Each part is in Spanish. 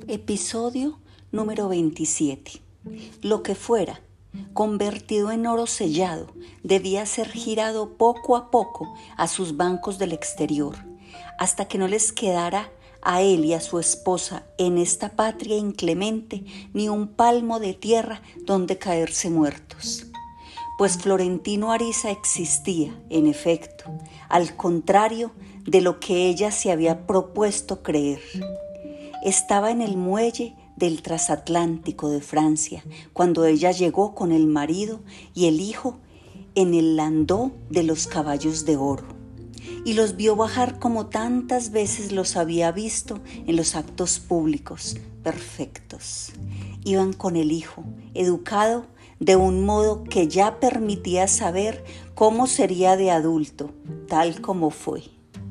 Episodio número 27. Lo que fuera, convertido en oro sellado, debía ser girado poco a poco a sus bancos del exterior, hasta que no les quedara a él y a su esposa en esta patria inclemente ni un palmo de tierra donde caerse muertos. Pues Florentino Ariza existía, en efecto, al contrario de lo que ella se había propuesto creer. Estaba en el muelle del transatlántico de Francia cuando ella llegó con el marido y el hijo en el landó de los caballos de oro, y los vio bajar como tantas veces los había visto en los actos públicos, perfectos. Iban con el hijo, educado de un modo que ya permitía saber cómo sería de adulto, tal como fue.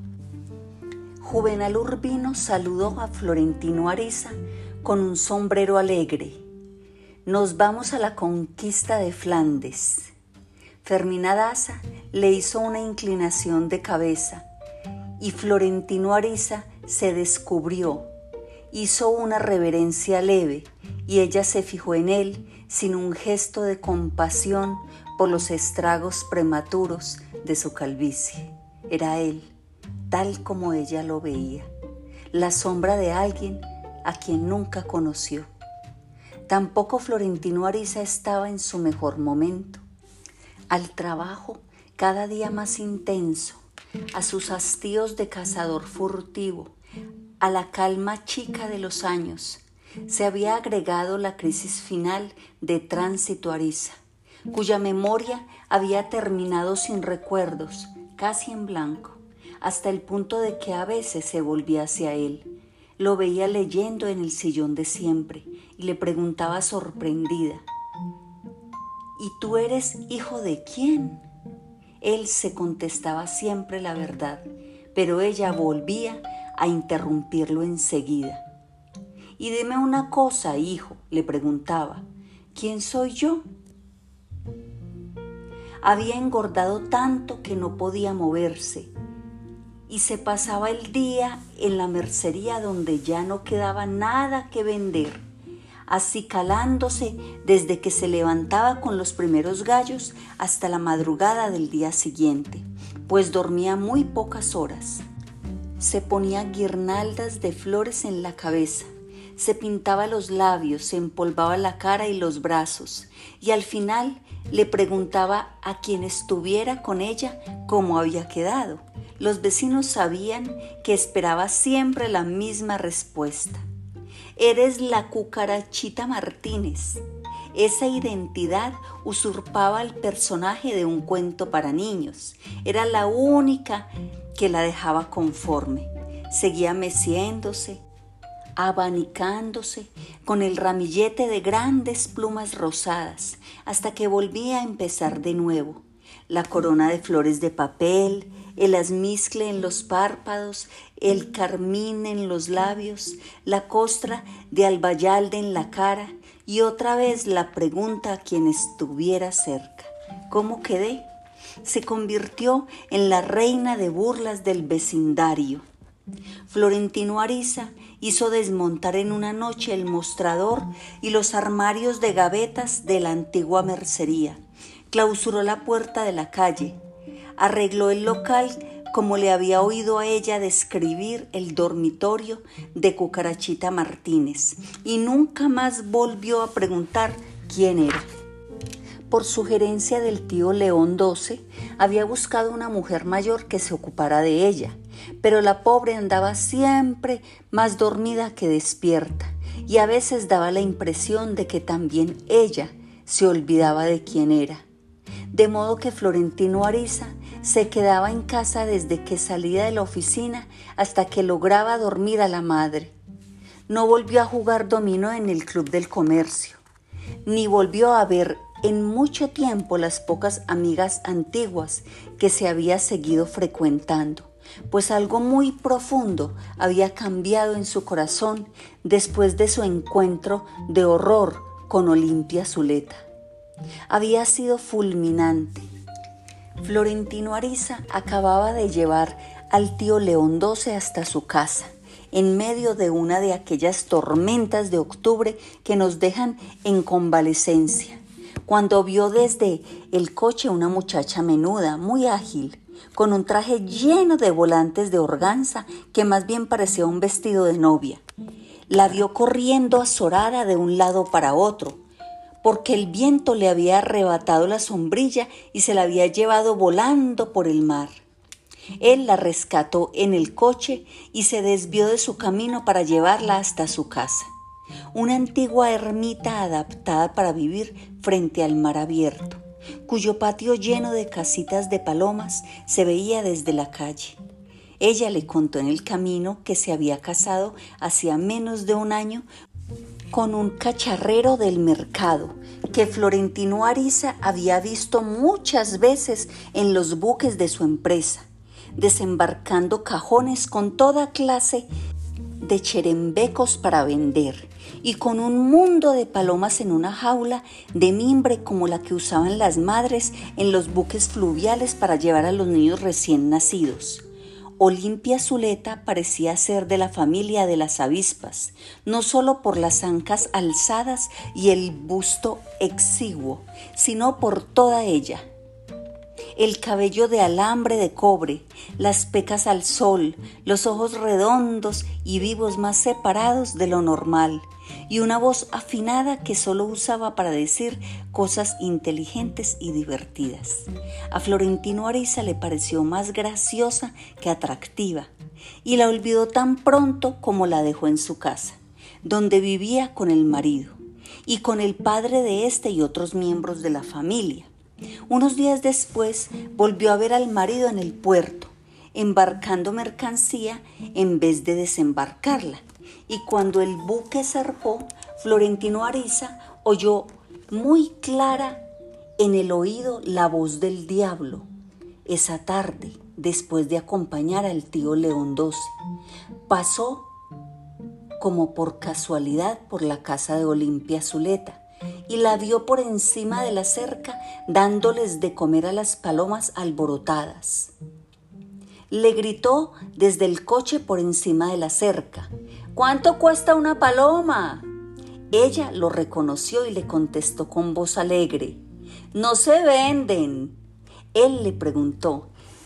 Juvenal Urbino saludó a Florentino Ariza con un sombrero alegre. Nos vamos a la conquista de Flandes. Fermina Daza le hizo una inclinación de cabeza y Florentino Ariza se descubrió, hizo una reverencia leve y ella se fijó en él sin un gesto de compasión por los estragos prematuros de su calvicie. Era él, tal como ella lo veía, la sombra de alguien a quien nunca conoció. Tampoco Florentino Ariza estaba en su mejor momento. Al trabajo cada día más intenso, a sus hastíos de cazador furtivo, a la calma chica de los años, se había agregado la crisis final de Tránsito Ariza, cuya memoria había terminado sin recuerdos, casi en blanco, hasta el punto de que a veces se volvía hacia él. Lo veía leyendo en el sillón de siempre y le preguntaba sorprendida: ¿y tú eres hijo de quién? Él se contestaba siempre la verdad, pero ella volvía a interrumpirlo enseguida. Y dime una cosa, hijo, le preguntaba, ¿quién soy yo? Había engordado tanto que no podía moverse y se pasaba el día en la mercería donde ya no quedaba nada que vender, acicalándose desde que se levantaba con los primeros gallos hasta la madrugada del día siguiente, pues dormía muy pocas horas. Se ponía guirnaldas de flores en la cabeza, se pintaba los labios, se empolvaba la cara y los brazos, y al final le preguntaba a quien estuviera con ella cómo había quedado. Los vecinos sabían que esperaba siempre la misma respuesta: eres la Cucarachita Martínez. Esa identidad usurpaba el personaje de un cuento para niños. Era la única que la dejaba conforme. Seguía meciéndose, abanicándose con el ramillete de grandes plumas rosadas, hasta que volvía a empezar de nuevo. La corona de flores de papel, el almizcle en los párpados, el carmín en los labios, la costra de albayalde en la cara, y otra vez la pregunta a quien estuviera cerca: ¿cómo quedé? Se convirtió en la reina de burlas del vecindario. Florentino Ariza hizo desmontar en una noche el mostrador y los armarios de gavetas de la antigua mercería, clausuró la puerta de la calle, arregló el local como le había oído a ella describir el dormitorio de Cucarachita Martínez, y nunca más volvió a preguntar quién era. Por sugerencia del tío León XII, había buscado una mujer mayor que se ocupara de ella, pero la pobre andaba siempre más dormida que despierta, y a veces daba la impresión de que también ella se olvidaba de quién era. De modo que Florentino Ariza se quedaba en casa desde que salía de la oficina hasta que lograba dormir a la madre. No volvió a jugar dominó en el Club del Comercio, ni volvió a ver en mucho tiempo las pocas amigas antiguas que se había seguido frecuentando, pues algo muy profundo había cambiado en su corazón después de su encuentro de horror con Olimpia Zuleta. Había sido fulminante. Florentino Ariza acababa de llevar al tío León XII hasta su casa. en medio de una de aquellas tormentas de octubre que nos dejan en convalecencia, cuando vio desde el coche una muchacha menuda, muy ágil, con un traje lleno de volantes de organza que más bien parecía un vestido de novia. La vio corriendo azorada de un lado para otro, porque el viento le había arrebatado la sombrilla y se la había llevado volando por el mar. Él la rescató en el coche y se desvió de su camino para llevarla hasta su casa, una antigua ermita adaptada para vivir frente al mar abierto, cuyo patio lleno de casitas de palomas se veía desde la calle. Ella le contó en el camino que se había casado hacía menos de un año con un cacharrero del mercado que Florentino Ariza había visto muchas veces en los buques de su empresa, desembarcando cajones con toda clase de cherembecos para vender y con un mundo de palomas en una jaula de mimbre como la que usaban las madres en los buques fluviales para llevar a los niños recién nacidos. Olimpia Zuleta parecía ser de la familia de las avispas, no solo por las ancas alzadas y el busto exiguo, sino por toda ella. El cabello de alambre de cobre, las pecas al sol, los ojos redondos y vivos más separados de lo normal, y una voz afinada que solo usaba para decir cosas inteligentes y divertidas. A Florentino Ariza le pareció más graciosa que atractiva, y la olvidó tan pronto como la dejó en su casa, donde vivía con el marido, y con el padre de este y otros miembros de la familia. Unos días después volvió a ver al marido en el puerto, embarcando mercancía en vez de desembarcarla. Y cuando el buque zarpó, Florentino Ariza oyó muy clara en el oído la voz del diablo. Esa tarde, después de acompañar al tío León XII, pasó como por casualidad por la casa de Olimpia Zuleta y la vio por encima de la cerca dándoles de comer a las palomas alborotadas. Le gritó desde el coche por encima de la cerca: ¿cuánto cuesta una paloma? Ella lo reconoció y le contestó con voz alegre: no se venden. Él le preguntó: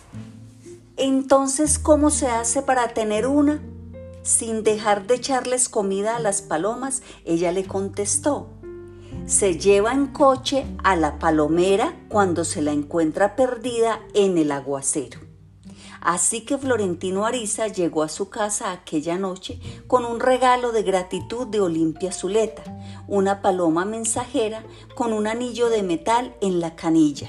¿entonces cómo se hace para tener una? Sin dejar de echarles comida a las palomas, ella le contestó: se lleva en coche a la palomera cuando se la encuentra perdida en el aguacero. Así que Florentino Ariza llegó a su casa aquella noche con un regalo de gratitud de Olimpia Zuleta, una paloma mensajera con un anillo de metal en la canilla.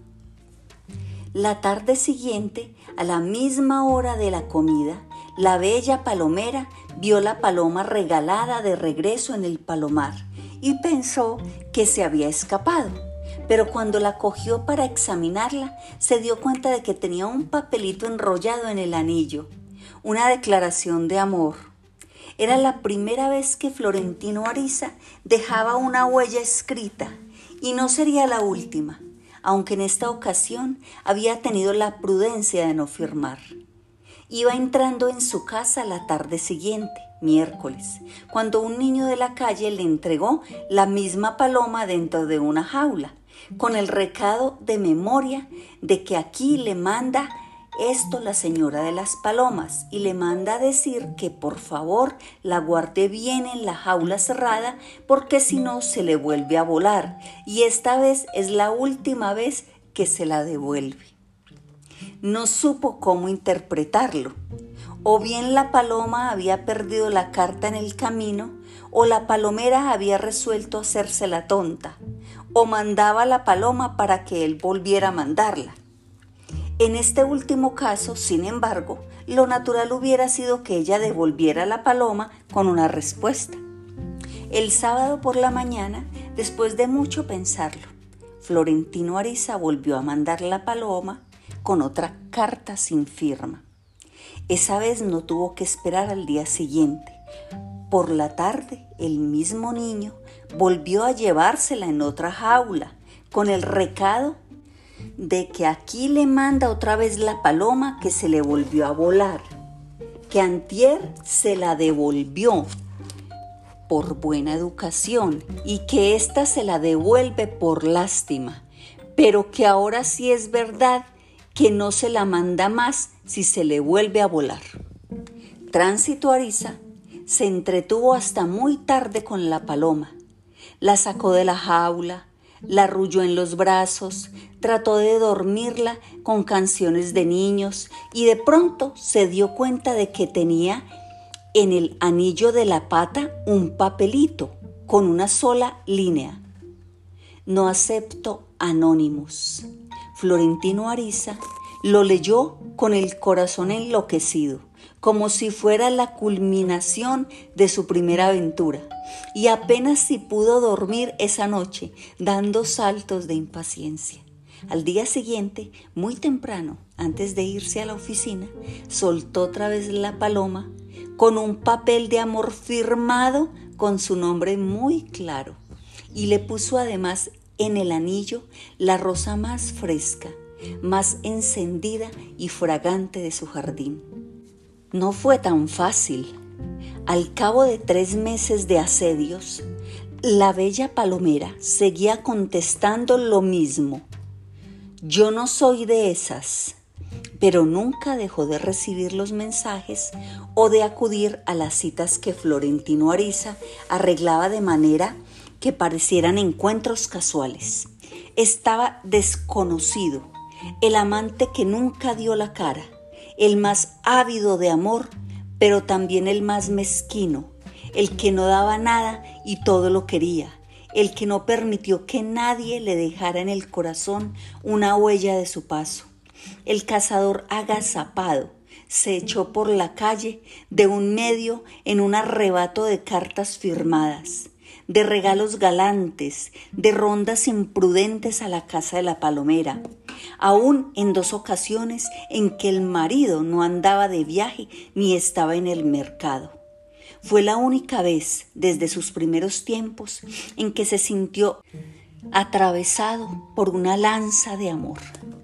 La tarde siguiente, a la misma hora de la comida, la bella palomera vio la paloma regalada de regreso en el palomar y pensó que se había escapado. Pero cuando la cogió para examinarla, se dio cuenta de que tenía un papelito enrollado en el anillo, una declaración de amor. Era la primera vez que Florentino Ariza dejaba una huella escrita, y no sería la última, aunque en esta ocasión había tenido la prudencia de no firmar. Iba entrando en su casa la tarde siguiente, miércoles, cuando un niño de la calle le entregó la misma paloma dentro de una jaula, con el recado de memoria de que aquí le manda esto la señora de las palomas y le manda a decir que por favor la guarde bien en la jaula cerrada porque si no se le vuelve a volar y esta vez es la última vez que se la devuelve. No supo cómo interpretarlo. O bien la paloma había perdido la carta en el camino, o la palomera había resuelto hacerse la tonta, o mandaba a la paloma para que él volviera a mandarla. En este último caso, sin embargo, lo natural hubiera sido que ella devolviera la paloma con una respuesta. El sábado por la mañana, después de mucho pensarlo, Florentino Ariza volvió a mandar la paloma con otra carta sin firma. Esa vez no tuvo que esperar al día siguiente. Por la tarde, el mismo niño volvió a llevársela en otra jaula, con el recado de que aquí le manda otra vez la paloma que se le volvió a volar. que antier se la devolvió por buena educación y que ésta se la devuelve por lástima, pero que ahora sí es verdad que no se la manda más si se le vuelve a volar. Tránsito Ariza se entretuvo hasta muy tarde con la paloma. La sacó de la jaula, la arrulló en los brazos, trató de dormirla con canciones de niños y de pronto se dio cuenta de que tenía en el anillo de la pata un papelito con una sola línea. No acepto anónimos. Florentino Ariza lo leyó con el corazón enloquecido, como si fuera la culminación de su primera aventura, y apenas si pudo dormir esa noche, dando saltos de impaciencia. Al día siguiente, muy temprano, antes de irse a la oficina, soltó otra vez la paloma con un papel de amor firmado con su nombre muy claro, y le puso además en el anillo la rosa más fresca, más encendida y fragante de su jardín. No fue tan fácil. Al cabo de 3 meses de asedios, la bella palomera seguía contestando lo mismo. Yo no soy de esas, pero nunca dejó de recibir los mensajes o de acudir a las citas que Florentino Ariza arreglaba de manera que parecieran encuentros casuales. Estaba desconocido, el amante que nunca dio la cara, el más ávido de amor, pero también el más mezquino, el que no daba nada y todo lo quería, el que no permitió que nadie le dejara en el corazón una huella de su paso. El cazador agazapado se echó por la calle de un medio en un arrebato de cartas firmadas, de regalos galantes, de rondas imprudentes a la casa de la palomera, aún en 2 ocasiones en que el marido no andaba de viaje ni estaba en el mercado. Fue la única vez desde sus primeros tiempos en que se sintió atravesado por una lanza de amor.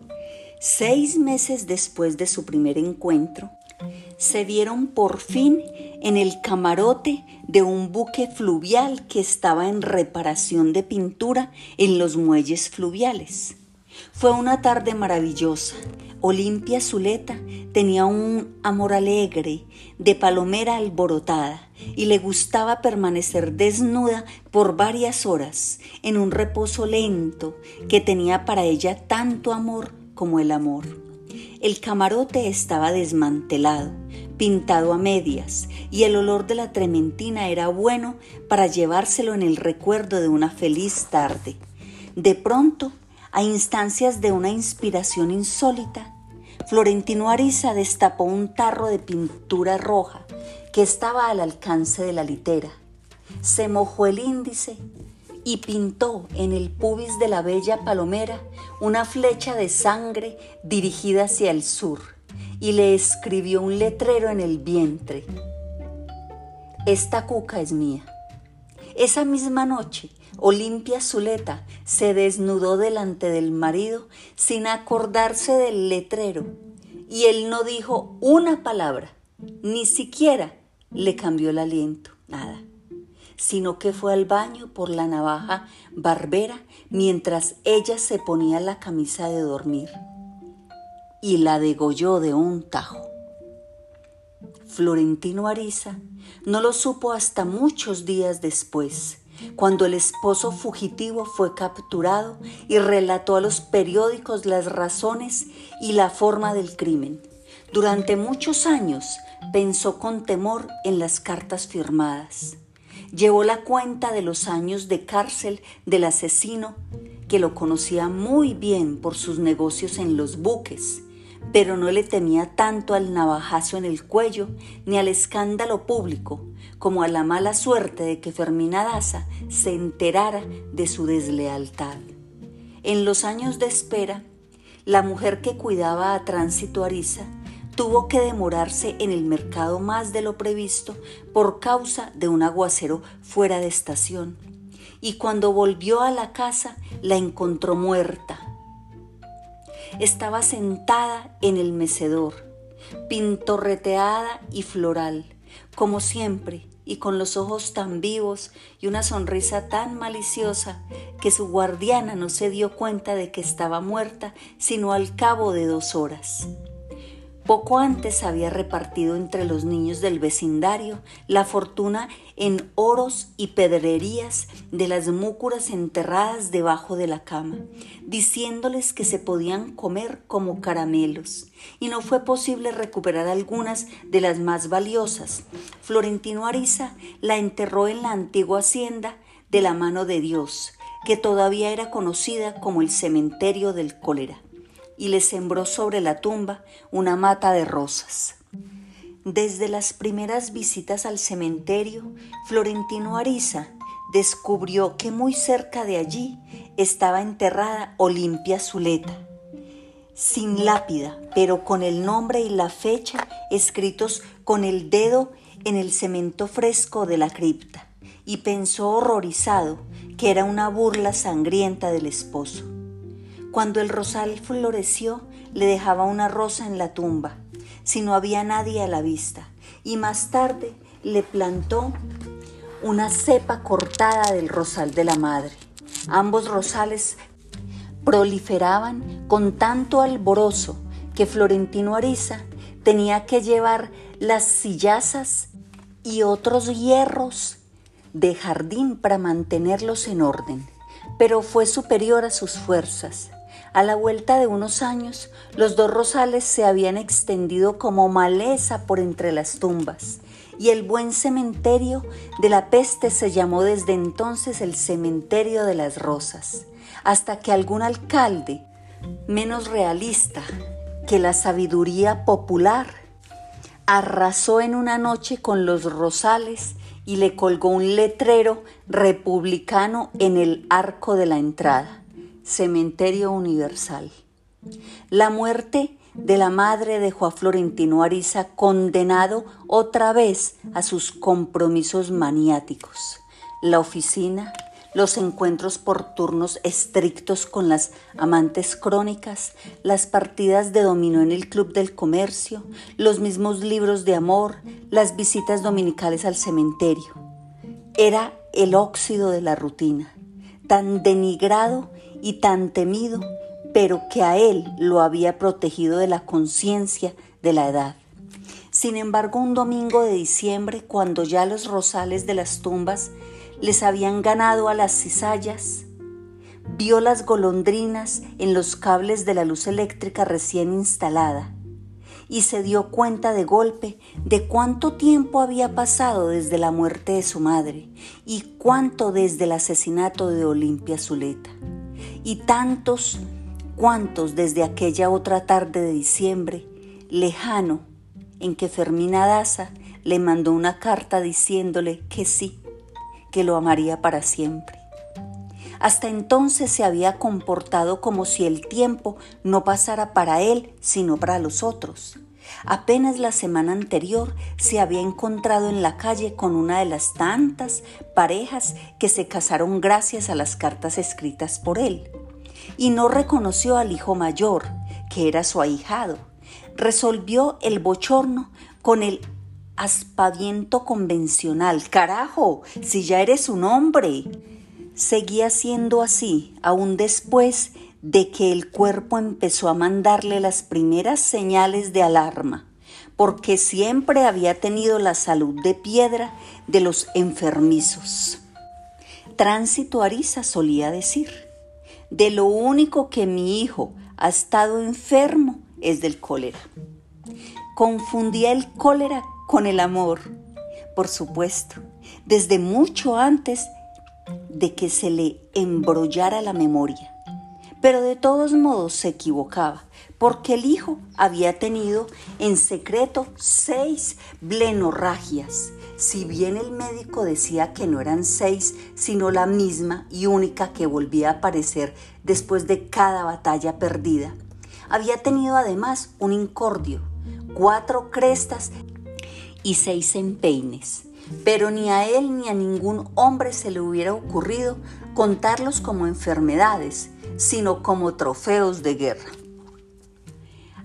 6 meses después de su primer encuentro, se vieron por fin en el camarote de un buque fluvial que estaba en reparación de pintura en los muelles fluviales. Fue una tarde maravillosa. Olimpia Zuleta tenía un amor alegre, de palomera alborotada, y le gustaba permanecer desnuda por varias horas, en un reposo lento que tenía para ella tanto amor como el amor. El camarote estaba desmantelado, pintado a medias, y el olor de la trementina era bueno para llevárselo en el recuerdo de una feliz tarde. De pronto, a instancias de una inspiración insólita, Florentino Ariza destapó un tarro de pintura roja que estaba al alcance de la litera. Se mojó el índice y pintó en el pubis de la bella palomera una flecha de sangre dirigida hacia el sur y le escribió un letrero en el vientre: esta cuca es mía. Esa misma noche, Olimpia Zuleta se desnudó delante del marido sin acordarse del letrero, y él no dijo una palabra, ni siquiera le cambió el aliento, nada, sino que fue al baño por la navaja barbera mientras ella se ponía la camisa de dormir, y la degolló de un tajo. Florentino Ariza no lo supo hasta muchos días después, cuando el esposo fugitivo fue capturado y relató a los periódicos las razones y la forma del crimen. Durante muchos años pensó con temor en las cartas firmadas. Llevó la cuenta de los años de cárcel del asesino, que lo conocía muy bien por sus negocios en los buques, pero no le temía tanto al navajazo en el cuello ni al escándalo público como a la mala suerte de que Fermina Daza se enterara de su deslealtad. En los años de espera, la mujer que cuidaba a Tránsito Ariza tuvo que demorarse en el mercado más de lo previsto por causa de un aguacero fuera de estación, y cuando volvió a la casa la encontró muerta. Estaba sentada en el mecedor, pintorreteada y floral, como siempre, y con los ojos tan vivos y una sonrisa tan maliciosa que su guardiana no se dio cuenta de que estaba muerta sino al cabo de 2 horas. Poco antes había repartido entre los niños del vecindario la fortuna en oros y pedrerías de las múcuras enterradas debajo de la cama, diciéndoles que se podían comer como caramelos, y no fue posible recuperar algunas de las más valiosas. Florentino Ariza la enterró en la antigua hacienda de la mano de Dios, que todavía era conocida como el cementerio del cólera, y le sembró sobre la tumba una mata de rosas. Desde las primeras visitas al cementerio, Florentino Ariza descubrió que muy cerca de allí estaba enterrada Olimpia Zuleta, sin lápida, pero con el nombre y la fecha escritos con el dedo en el cemento fresco de la cripta, y pensó horrorizado que era una burla sangrienta del esposo. Cuando el rosal floreció, le dejaba una rosa en la tumba, si no había nadie a la vista, y más tarde le plantó una cepa cortada del rosal de la madre. Ambos rosales proliferaban con tanto alborozo que Florentino Ariza tenía que llevar las sillazas y otros hierros de jardín para mantenerlos en orden, pero fue superior a sus fuerzas. A la vuelta de unos años, los 2 rosales se habían extendido como maleza por entre las tumbas, y el buen cementerio de la peste se llamó desde entonces el cementerio de las rosas, hasta que algún alcalde, menos realista que la sabiduría popular, arrasó en una noche con los rosales y le colgó un letrero republicano en el arco de la entrada: Cementerio Universal. La muerte de la madre dejó a Florentino Ariza condenado otra vez a sus compromisos maniáticos: la oficina, los encuentros por turnos estrictos con las amantes crónicas, las partidas de dominó en el Club del Comercio, los mismos libros de amor, las visitas dominicales al cementerio. Era el óxido de la rutina, tan denigrado y tan temido, pero que a él lo había protegido de la conciencia de la edad. Sin embargo, un domingo de diciembre, cuando ya los rosales de las tumbas les habían ganado a las cizallas, vio las golondrinas en los cables de la luz eléctrica recién instalada y se dio cuenta de golpe de cuánto tiempo había pasado desde la muerte de su madre y cuánto desde el asesinato de Olimpia Zuleta, y cuántos desde aquella otra tarde de diciembre lejano en que Fermina Daza le mandó una carta diciéndole que sí, que lo amaría para siempre. Hasta entonces se había comportado como si el tiempo no pasara para él, sino para los otros. Apenas la semana anterior se había encontrado en la calle con una de las tantas parejas que se casaron gracias a las cartas escritas por él, y no reconoció al hijo mayor, que era su ahijado. Resolvió el bochorno con el aspaviento convencional: «Carajo, si ya eres un hombre». Seguía siendo así, aún después de que el cuerpo empezó a mandarle las primeras señales de alarma, porque siempre había tenido la salud de piedra de los enfermizos. Tránsito Ariza solía decir: «De lo único que mi hijo ha estado enfermo es del cólera». Confundía el cólera con el amor, por supuesto, desde mucho antes de que se le embrollara la memoria. Pero de todos modos se equivocaba, porque el hijo había tenido en secreto 6 blenorragias, si bien el médico decía que no eran 6, sino la misma y única que volvía a aparecer después de cada batalla perdida. Había tenido además un incordio, 4 crestas y 6 empeines, pero ni a él ni a ningún hombre se le hubiera ocurrido contarlos como enfermedades, sino como trofeos de guerra.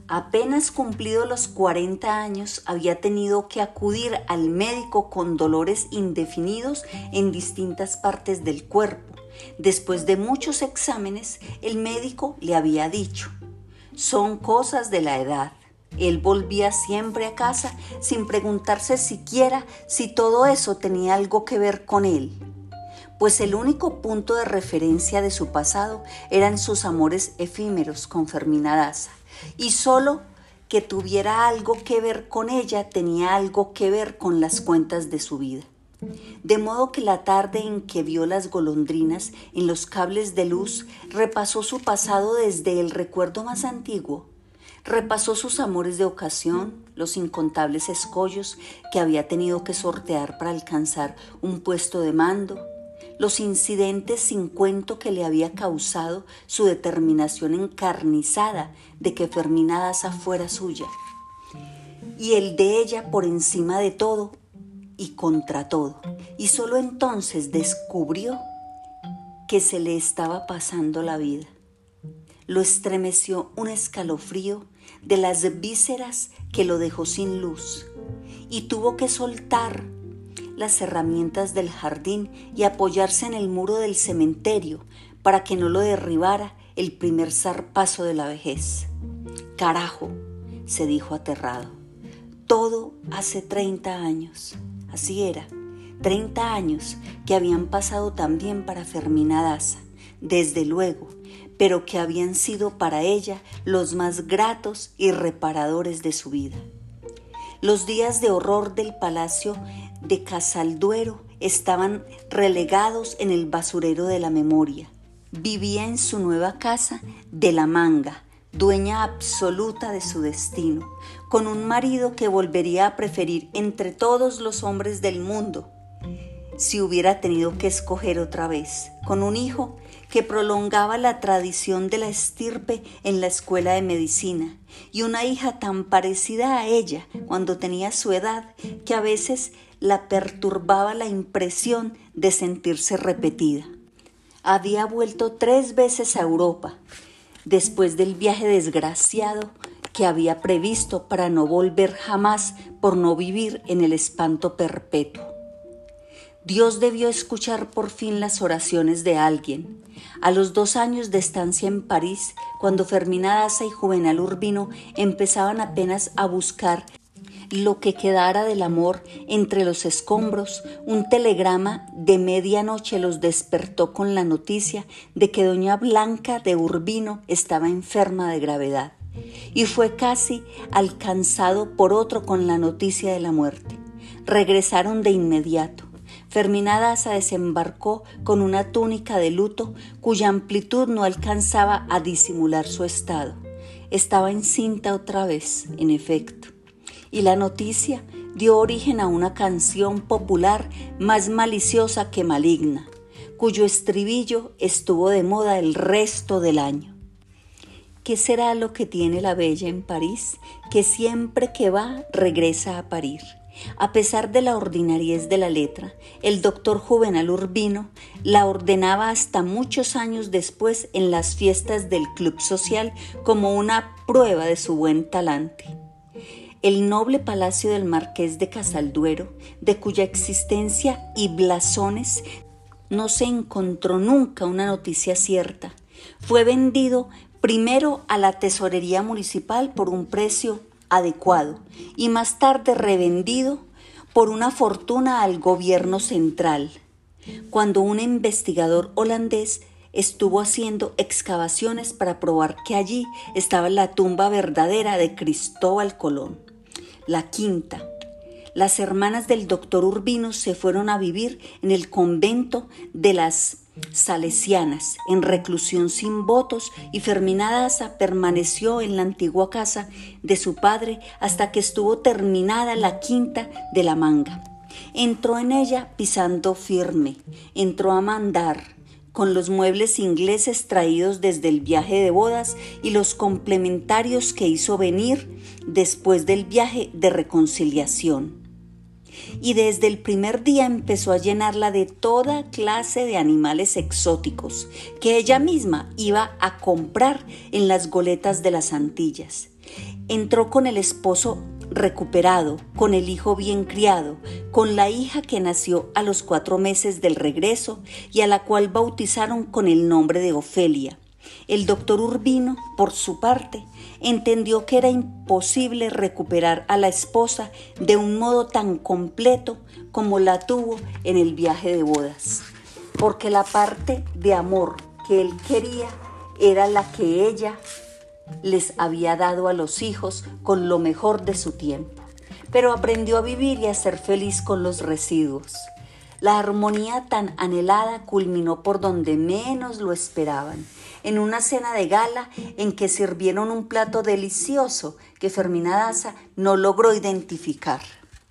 Apenas cumplido los 40 años, había tenido que acudir al médico con dolores indefinidos en distintas partes del cuerpo. Después de muchos exámenes, el médico le había dicho: son cosas de la edad. Él volvía siempre a casa sin preguntarse siquiera si todo eso tenía algo que ver con él, pues el único punto de referencia de su pasado eran sus amores efímeros con Fermina Daza, y solo que tuviera algo que ver con ella tenía algo que ver con las cuentas de su vida. De modo que la tarde en que vio las golondrinas en los cables de luz, repasó su pasado desde el recuerdo más antiguo. Repasó sus amores de ocasión, los incontables escollos que había tenido que sortear para alcanzar un puesto de mando, los incidentes sin cuento que le había causado su determinación encarnizada de que Fermina Daza fuera suya, y el de ella por encima de todo y contra todo, y solo entonces descubrió que se le estaba pasando la vida. Lo estremeció un escalofrío de las vísceras que lo dejó sin luz, y tuvo que soltar las herramientas del jardín y apoyarse en el muro del cementerio para que no lo derribara el primer zarpazo de la vejez. «Carajo», se dijo aterrado, «todo hace 30 años». Así era, 30 años que habían pasado también para Fermina Daza, desde luego, pero que habían sido para ella los más gratos y reparadores de su vida. Los días de horror del palacio de Casalduero estaban relegados en el basurero de la memoria. Vivía en su nueva casa de La Manga, dueña absoluta de su destino, con un marido que volvería a preferir entre todos los hombres del mundo, si hubiera tenido que escoger otra vez, con un hijo que prolongaba la tradición de la estirpe en la escuela de medicina, y una hija tan parecida a ella cuando tenía su edad que a veces la perturbaba la impresión de sentirse repetida. Había vuelto 3 veces a Europa, después del viaje desgraciado que había previsto para no volver jamás por no vivir en el espanto perpetuo. Dios debió escuchar por fin las oraciones de alguien. A los 2 años de estancia en París, cuando Fermina Daza y Juvenal Urbino empezaban apenas a buscar lo que quedara del amor entre los escombros, un telegrama de medianoche los despertó con la noticia de que doña Blanca de Urbino estaba enferma de gravedad, y fue casi alcanzado por otro con la noticia de la muerte. Regresaron de inmediato. Fermina Daza desembarcó con una túnica de luto cuya amplitud no alcanzaba a disimular su estado. Estaba encinta otra vez, en efecto, y la noticia dio origen a una canción popular más maliciosa que maligna, cuyo estribillo estuvo de moda el resto del año. ¿Qué será lo que tiene la bella en París, que siempre que va regresa a parir? A pesar de la ordinariez de la letra, el doctor Juvenal Urbino la ordenaba hasta muchos años después en las fiestas del club social como una prueba de su buen talante. El noble palacio del marqués de Casalduero, de cuya existencia y blasones no se encontró nunca una noticia cierta, fue vendido primero a la tesorería municipal por un precio adecuado y más tarde revendido por una fortuna al gobierno central, cuando un investigador holandés estuvo haciendo excavaciones para probar que allí estaba la tumba verdadera de Cristóbal Colón. La quinta. Las hermanas del doctor Urbino se fueron a vivir en el convento de las Salesianas, en reclusión sin votos, y Fermina Daza permaneció en la antigua casa de su padre hasta que estuvo terminada la quinta de La Manga. Entró en ella pisando firme, entró a mandar, con los muebles ingleses traídos desde el viaje de bodas y los complementarios que hizo venir después del viaje de reconciliación. Y desde el primer día empezó a llenarla de toda clase de animales exóticos que ella misma iba a comprar en las goletas de las Antillas. Entró con el esposo recuperado, con el hijo bien criado, con la hija que nació a los 4 meses del regreso y a la cual bautizaron con el nombre de Ofelia. El doctor Urbino, por su parte, entendió que era imposible recuperar a la esposa de un modo tan completo como la tuvo en el viaje de bodas, porque la parte de amor que él quería era la que ella les había dado a los hijos con lo mejor de su tiempo, pero aprendió a vivir y a ser feliz con los residuos. La armonía tan anhelada culminó por donde menos lo esperaban, en una cena de gala en que sirvieron un plato delicioso que Fermina Daza no logró identificar.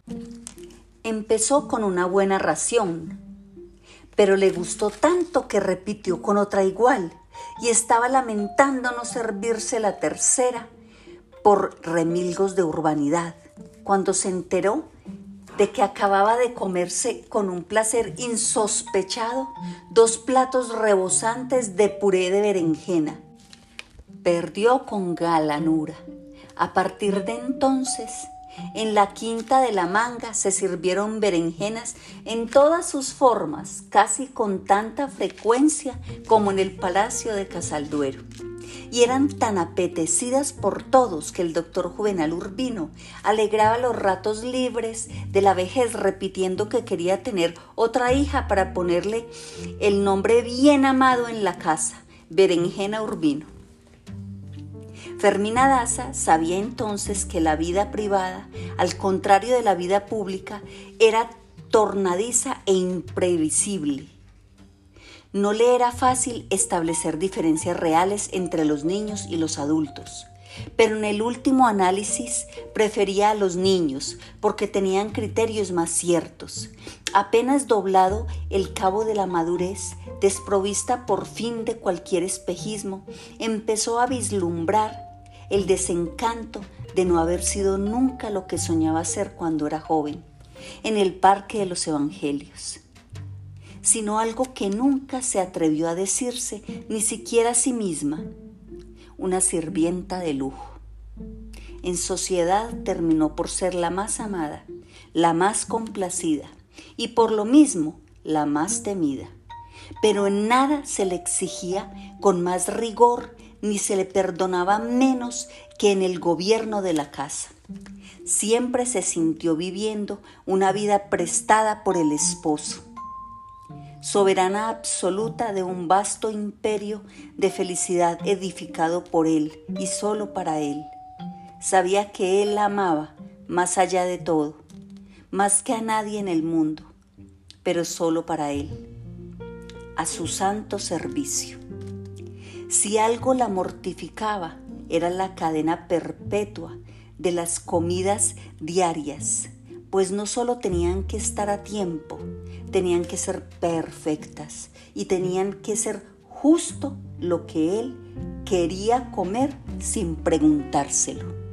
Empezó con una buena ración, pero le gustó tanto que repitió con otra igual y estaba lamentando no servirse la tercera por remilgos de urbanidad, cuando se enteró de que acababa de comerse con un placer insospechado 2 platos rebosantes de puré de berenjena. Perdió con galanura. A partir de entonces, en la Quinta de la Manga se sirvieron berenjenas en todas sus formas, casi con tanta frecuencia como en el Palacio de Casalduero. Y eran tan apetecidas por todos que el doctor Juvenal Urbino alegraba los ratos libres de la vejez repitiendo que quería tener otra hija para ponerle el nombre bien amado en la casa, Berenjena Urbino. Fermina Daza sabía entonces que la vida privada, al contrario de la vida pública, era tornadiza e imprevisible. No le era fácil establecer diferencias reales entre los niños y los adultos, pero en el último análisis prefería a los niños porque tenían criterios más ciertos. Apenas doblado el cabo de la madurez, desprovista por fin de cualquier espejismo, empezó a vislumbrar el desencanto de no haber sido nunca lo que soñaba ser cuando era joven, en el Parque de los Evangelios, sino algo que nunca se atrevió a decirse ni siquiera a sí misma, una sirvienta de lujo. En sociedad terminó por ser la más amada, la más complacida y por lo mismo la más temida, pero en nada se le exigía con más rigor ni se le perdonaba menos que en el gobierno de la casa. Siempre se sintió viviendo una vida prestada por el esposo, soberana absoluta de un vasto imperio de felicidad edificado por él y solo para él. Sabía que él la amaba más allá de todo, más que a nadie en el mundo, pero solo para él, a su santo servicio. Si algo la mortificaba, era la cadena perpetua de las comidas diarias, pues no solo tenían que estar a tiempo, tenían que ser perfectas y tenían que ser justo lo que él quería comer sin preguntárselo.